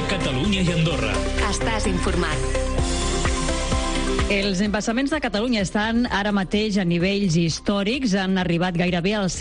Catalunya i Andorra. Estàs informat. Els embassaments de Catalunya estan ara mateix a nivells històrics, han arribat gairebé al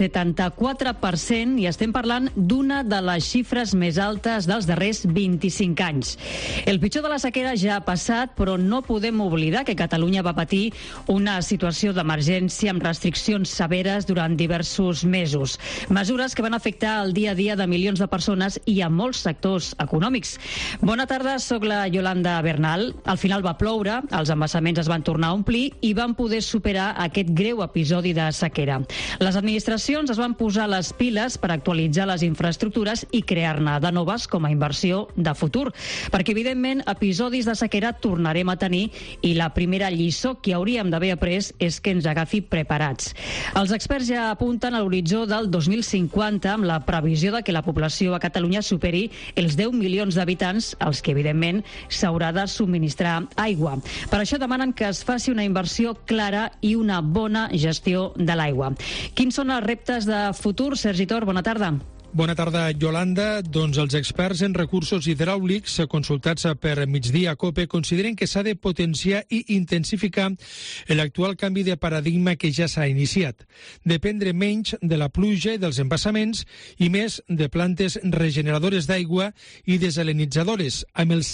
74% i estem parlant d'una de les xifres més altes dels darrers 25 anys. El pitjor de la sequera ja ha passat, però no podem oblidar que Catalunya va patir una situació d'emergència amb restriccions severes durant diversos mesos. Mesures que van afectar el dia a dia de milions de persones i a molts sectors econòmics. Bona tarda, soc la Yolanda Bernal. Al final va ploure, els embassaments es van tornar a omplir i van poder superar aquest greu episodi de sequera. Les administracions es van posar les piles per actualitzar les infraestructures i crear-ne de noves com a inversió de futur, perquè evidentment episodis de sequera tornarem a tenir i la primera lliçó que hauríem d'haver après és que ens agafi preparats. Els experts ja apunten a l'horitzó del 2050 amb la previsió de que la població a Catalunya superi els 10 milions d'habitants, als que evidentment s'haurà de subministrar aigua. Per això demanen que es faci una inversió clara i una bona gestió de l'aigua. Quins són els reptes de futur? Sergi Tor, bona tarda. Bona tarda, Yolanda. Doncs els experts en recursos hidràulics consultats per Migdia COPE consideren que s'ha de potenciar i intensificar l'actual canvi de paradigma que ja s'ha iniciat. Dependre menys de la pluja i dels embassaments i més de plantes regeneradores d'aigua i desalinitzadores, amb el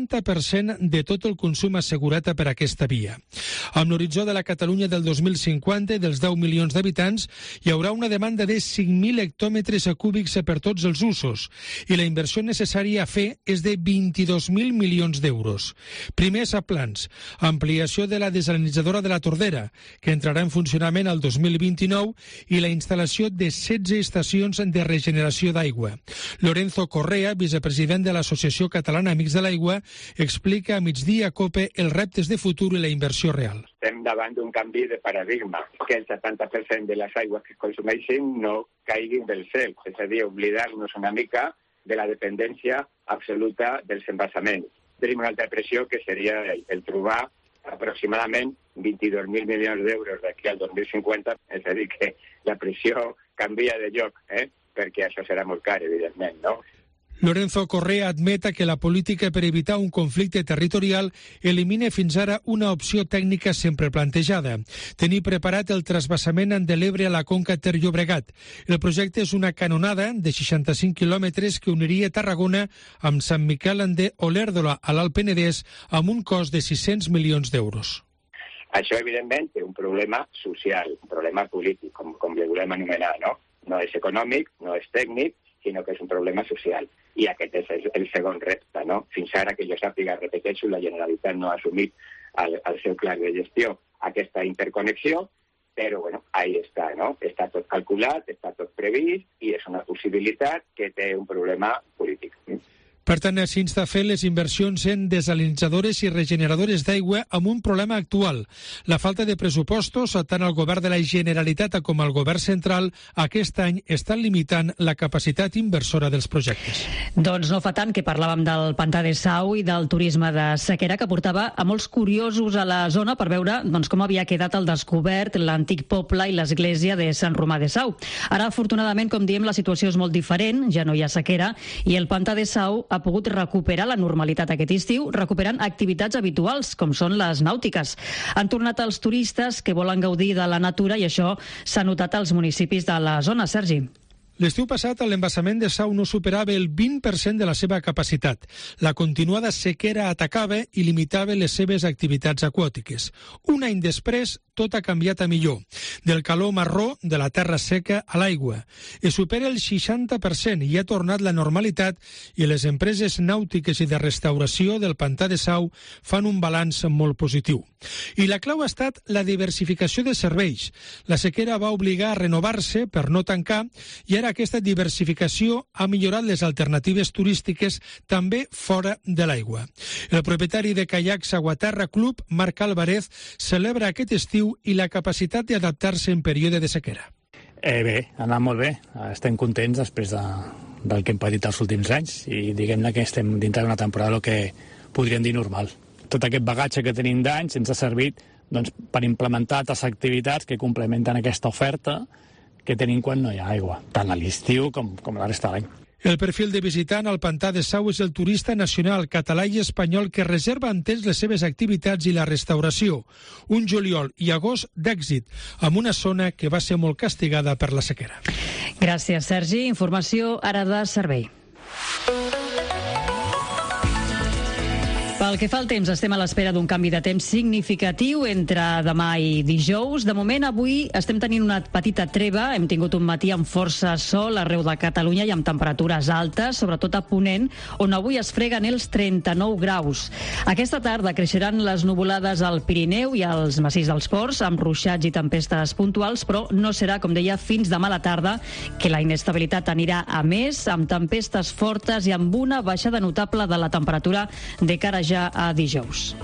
70% de tot el consum assegurat per aquesta via. Amb l'horitzó de la Catalunya del 2050 i dels 10 milions d'habitants, hi haurà una demanda de 5.000 hectòmetres cúbics per tots els usos i la inversió necessària a fer és de 22.000 milions d'euros. Primers a plans, ampliació de la desalinitzadora de la Tordera, que entrarà en funcionament el 2029, i la instal·lació de 16 estacions de regeneració d'aigua. Lorenzo Correa, vicepresident de l'Associació Catalana Amics de l'Aigua, explica a Migdia COPE els reptes de futur i la inversió real. Estem davant d'un canvi de paradigma, que el 70% de les aigües que es consumeixin no caiguin del cel, és a dir, oblidar-nos una mica de la dependència absoluta dels embassaments. Tenim una altra pressió que seria el trobar aproximadament 22.000 milions d'euros d'aquí al 2050, és a dir, que la pressió canvia de lloc, perquè això serà molt car, evidentment, no? Lorenzo Correa admeta que la política per evitar un conflicte territorial elimina fins ara una opció tècnica sempre plantejada, tenir preparat el trasbassament de l'Ebre a la conca Ter-Llobregat. El projecte és una canonada de 65 quilòmetres que uniria Tarragona amb Sant Miquel de Olèrdola a l'Alt Penedès amb un cost de 600 milions d'euros. Això, evidentment, té un problema social, un problema polític, com li volem anomenar, no? No és econòmic, no és tècnic, sinó que és un problema social. I aquest és el segon repte, no? Fins ara, que jo sàpiga, repeteixo, la Generalitat no ha assumit al seu pla de gestió aquesta interconnexió, però, bueno, ahí està, no? Està tot calculat, està tot previst i és una possibilitat que té un problema polític. Per tant, s'insta a fer les inversions en desalinitzadores i regeneradores d'aigua amb un problema actual. La falta de pressupostos, tant al govern de la Generalitat com al govern central, aquest any estan limitant la capacitat inversora dels projectes. Doncs no fa tant que parlàvem del pantà de Sau i del turisme de sequera, que portava a molts curiosos a la zona per veure com havia quedat al descobert l'antic poble i l'església de Sant Romà de Sau. Ara, afortunadament, com diem, la situació és molt diferent, ja no hi ha sequera, i el pantà de Sau ha pogut recuperar la normalitat aquest estiu, recuperant activitats habituals, com són les nàutiques. Han tornat els turistes que volen gaudir de la natura i això s'ha notat als municipis de la zona, Sergi. L'estiu passat, l'embassament de Sau no superava el 20% de la seva capacitat. La continuada sequera atacava i limitava les seves activitats aquàtiques. Un any després, tot ha canviat a millor. Del calor marró de la terra seca a l'aigua. Es supera el 60% i ha tornat la normalitat i les empreses nàutiques i de restauració del pantà de Sau fan un balanç molt positiu. I la clau ha estat la diversificació de serveis. La sequera va obligar a renovar-se per no tancar i ara aquesta diversificació ha millorat les alternatives turístiques també fora de l'aigua. El propietari de Caiacs Aguaterra Club, Marc Álvarez, celebra aquest estiu i la capacitat d'adaptar-se en període de sequera. Bé, ha anat molt bé. Estem contents després del que hem patit els últims anys i diguem-ne que estem dintre d'una temporada que podríem dir normal. Tot aquest bagatge que tenim d'anys ens ha servit per implementar altres activitats que complementen aquesta oferta que tenim quan no hi ha aigua, tant a l'estiu com la resta de l'any. El perfil de visitant al pantà de Sau és el turista nacional, català i espanyol que reserva amb temps les seves activitats i la restauració. Un juliol i agost d'èxit, amb una zona que va ser molt castigada per la sequera. Gràcies, Sergi. Informació ara de servei. Pel que fa al temps, estem a l'espera d'un canvi de temps significatiu entre demà i dijous. De moment, avui estem tenint una petita treva. Hem tingut un matí amb força sol arreu de Catalunya i amb temperatures altes, sobretot a Ponent, on avui es freguen els 39 graus. Aquesta tarda creixeran les nuvolades al Pirineu i als massís dels Ports, amb ruixats i tempestes puntuals, però no serà, com deia, fins demà a la tarda, que la inestabilitat anirà a més, amb tempestes fortes i amb una baixada notable de la temperatura de cara ja a dijous.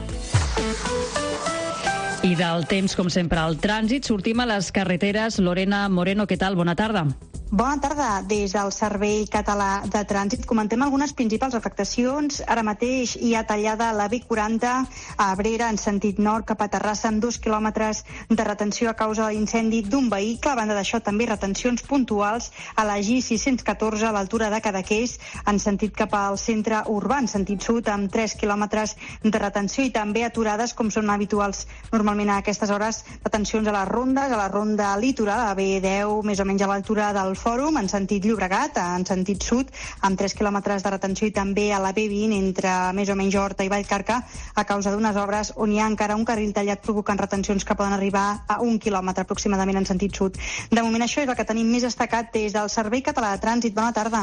I del temps, com sempre, al trànsit, sortim a les carreteres. Lorena Moreno, què tal? Bona tarda. Bona tarda. Des del Servei Català de Trànsit comentem algunes principals afectacions. Ara mateix hi ha tallada la B40 a Abrera en sentit nord cap a Terrassa amb 2 quilòmetres de retenció a causa de l'incendi d'un vehicle. A banda d'això, també retencions puntuals a la G614 a l'altura de Cadaqués en sentit cap al centre urbà, en sentit sud, amb 3 quilòmetres de retenció i també aturades, com són habituals normalment a aquestes hores, retencions a les rondes, a la ronda litoral, a la B10, més o menys a l'altura del Fòrum, en sentit Llobregat, en sentit sud, amb 3 quilòmetres de retenció i també a la B20 entre més o menys Horta i Vallcarca a causa d'unes obres on hi ha encara un carril tallat provocant retencions que poden arribar a 1 quilòmetre aproximadament en sentit sud. De moment això és el que tenim més destacat des del Servei Català de Trànsit. Bona tarda.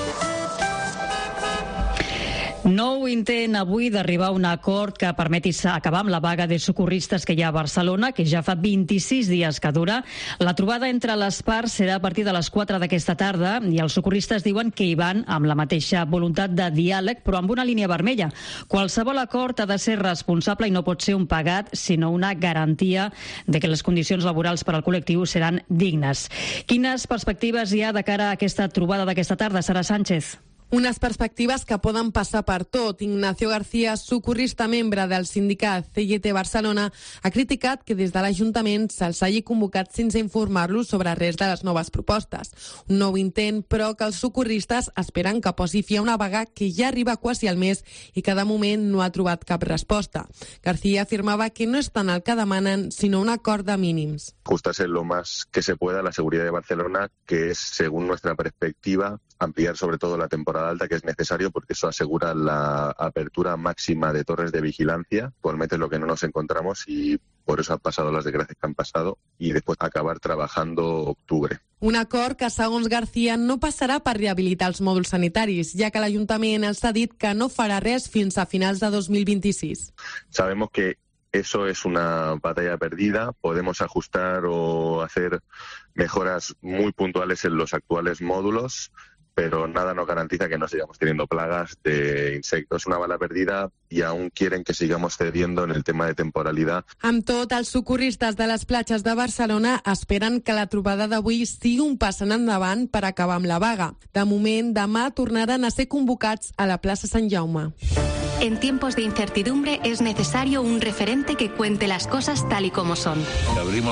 Nou intent avui d'arribar a un acord que permeti acabar amb la vaga de socorristes que hi ha a Barcelona, que ja fa 26 dies que dura. La trobada entre les parts serà a partir de les 4 d'aquesta tarda i els socorristes diuen que hi van amb la mateixa voluntat de diàleg, però amb una línia vermella. Qualsevol acord ha de ser responsable i no pot ser un pagat, sinó una garantia de que les condicions laborals per al col·lectiu seran dignes. Quines perspectives hi ha de cara a aquesta trobada d'aquesta tarda, Sara Sánchez? Unes perspectives que poden passar per tot. Ignacio García, socorrista membre del sindicat CGT Barcelona, ha criticat que des de l'Ajuntament se'ls hagi convocat sense informar-los sobre res de les noves propostes. Un nou intent, però, que els socorristes esperen que posi fi a una vaga que ja arriba quasi al mes i que de moment no ha trobat cap resposta. García afirmava que no és tant el que demanen, sinó un acord de mínims. Ajustarse lo más que se pueda la seguridad de Barcelona, que es, según nuestra perspectiva, ampliar sobre todo la temporada alta, que es necesario porque eso asegura la apertura máxima de torres de vigilancia. Actualmente es lo que no nos encontramos y por eso han pasado las desgracias que han pasado y después acabar trabajando octubre. Un acord que, segons García, no passarà per rehabilitar els mòduls sanitaris, ja que l'Ajuntament els ha dit que no farà res fins a finals de 2026. Sabemos que eso es una batalla perdida. Podemos ajustar o hacer mejoras muy puntuales en los actuales módulos, pero nada nos garantiza que no sigamos teniendo plagas de insectos. Una bala perdida y aún quieren que sigamos cediendo en el tema de temporalidad. Amb tot, els socorristes de les platges de Barcelona esperen que la trobada d'avui sigui un pas en endavant per acabar amb la vaga. De moment, demà tornaran a ser convocats a la plaça Sant Jaume. En tiempos de incertidumbre es necesario un referente que cuente las cosas tal y como son. Abrimos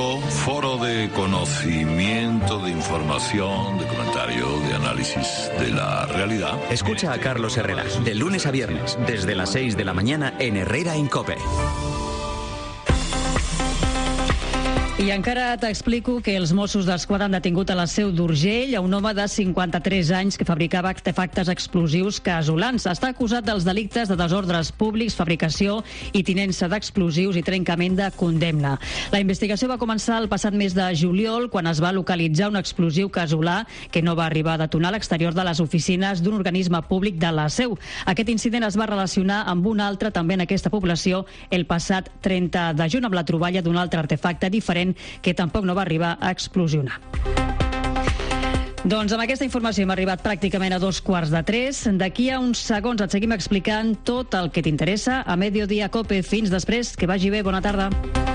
foro de conocimiento, de información, de comentario, de análisis de la realidad. Escucha a Carlos Herrera, de lunes a viernes, desde las 6 de la mañana en Herrera en COPE. I encara t'explico que els Mossos d'Esquadra han detingut a la Seu d'Urgell a un home de 53 anys que fabricava artefactes explosius casolans. Està acusat dels delictes de desordres públics, fabricació i tinença d'explosius i trencament de condemna. La investigació va començar el passat mes de juliol, quan es va localitzar un explosiu casolà que no va arribar a detonar a l'exterior de les oficines d'un organisme públic de la Seu. Aquest incident es va relacionar amb un altre també en aquesta població el passat 30 de juny amb la troballa d'un altre artefacte diferent que tampoc no va arribar a explosionar. Doncs amb aquesta informació hem arribat pràcticament a 2:45. D'aquí a uns segons et seguim explicant tot el que t'interessa a Mediodía Cope. Fins després, que vagi bé, bona tarda.